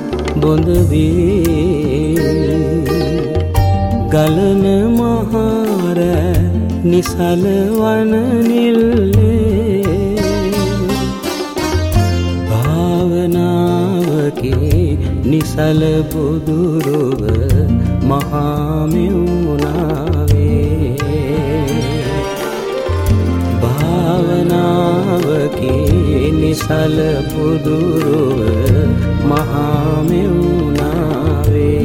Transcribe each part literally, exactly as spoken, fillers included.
බොඳ වේ ගලන මහර නිසල වන නිල්ලේ භාවනාවකේ නිසල බුදුරුව මහා මෙවුනාවේ භාවනාවකේ නිසල බුදුරුව මහා මෙවුනාවේ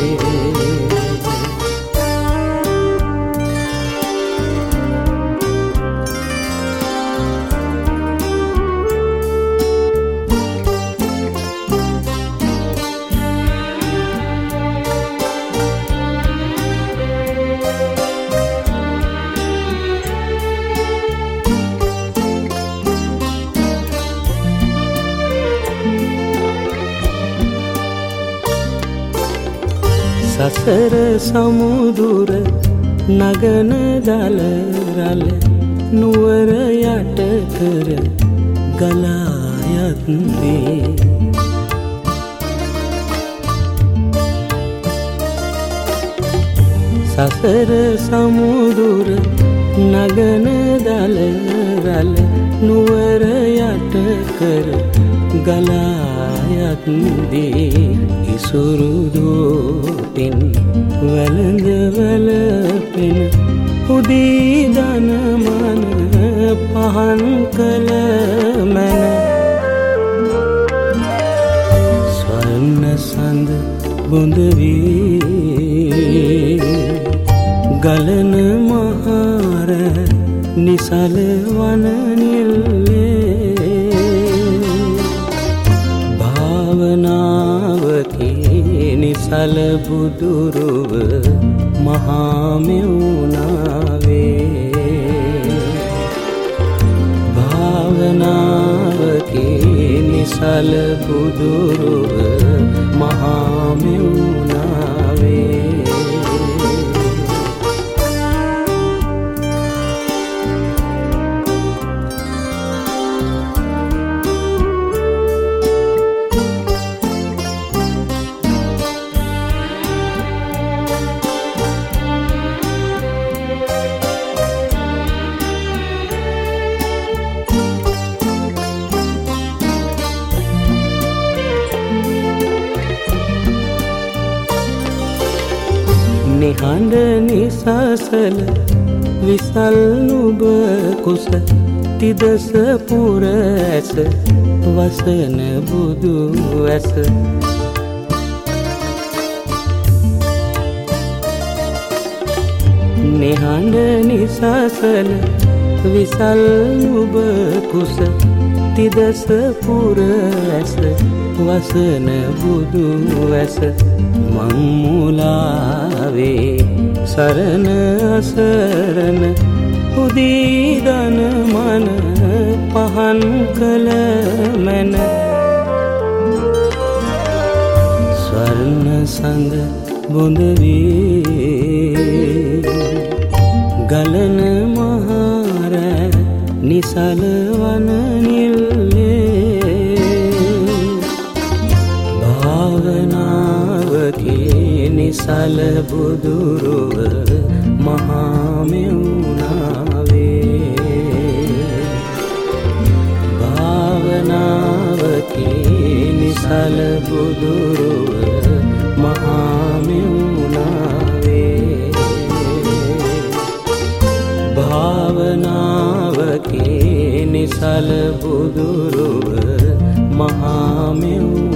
සසර සමුදුර නගන දල රළ නුවර යට කර ගලා යත්වේ සසර සමුදුර නගන දල රළ නුවර යට කර ගලා යත්වේ ඉසුරුදෝටින් වැළඳ වැළපෙන උදී දන මන පහන් කළ මැන ස්වර්ණ සඳ බොඳ වී ගලන මහර නිසල වන නිල්ලේ භාවනාවකේ නිසල බුදුරුව මහා මෙවුනාවේ භාවනාවකේ නිසල බුදුරුව මහා මෙවුනාවේ නිහඬ නිසසල විසල් නුඹ කුස තිදස පුර ඇස වසන බුදු ඇස නිහඬ නිසසල විසල් නුඹ කුස තිදස පුර ඇස වසන බුදු ඇස මම්මුලාවේ සරණ අසරණ උදී දන මන පහන් කළ මැන ස්වර්ණ සඳ බොඳ වී ගලන මහර නිසල වන නිල්ලේ භාවනාවකේ නිසල බුදුරුව මහා මෙවුනාවේ භාවනාවකේ නිසල බුදුරුව මහා මෙවුනාවේ භාවනාවකේ නිසල බුදුරුව මහා මෙවුනාවේ